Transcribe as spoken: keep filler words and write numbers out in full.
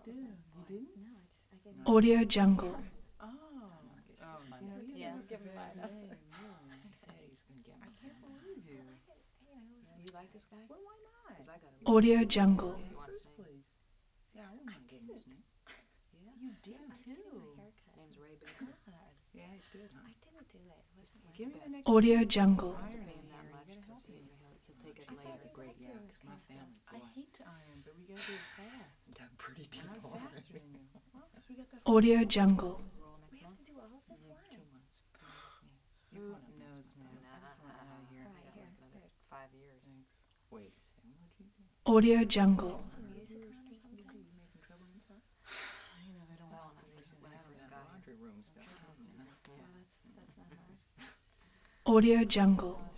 do. You didn't? No, I just I gave him. Audio Jungle. Oh. Oh, you know, you Yeah. have a Give him bad mine. name, really. He said he's gonna get I me. can't believe you. I could, you know, it was. You like this guy? Well, why not? Cause I got a Audio Jungle. In You the want his first name? place. Yeah, I wouldn't mind getting his name. Yeah. You did I was too. getting my hair cut. His name's Ray Baker. God. Yeah, he's good, huh? I didn't do it. It wasn't my Give me the best. next Audio piece of Jungle. Don't iron pay in him that here. much You're gonna because help he, me. he'll, he'll take it I thought later. you Great, liked yeah. doing 'Cause this my kind of family, I boy. hate to iron, but we gotta do it fast. I'm pretty And I'm deep faster than you. Well, guess we got that. Audio Jungle. Roll We next have month? to do all of this. Mm, Why? Two months. Yeah. Who You're going up knows, next man? month. I just want out of here. Right, I got here, like another here. five years. Thanks. Wait a second. What'd you do? Audio Jungle. Some music on or something. You making trouble inside? You know, they don't Well, want us I to mean, first when I have first that. got laundry rooms got you know. Well, that's that's not hard. Audio Jungle. Uh,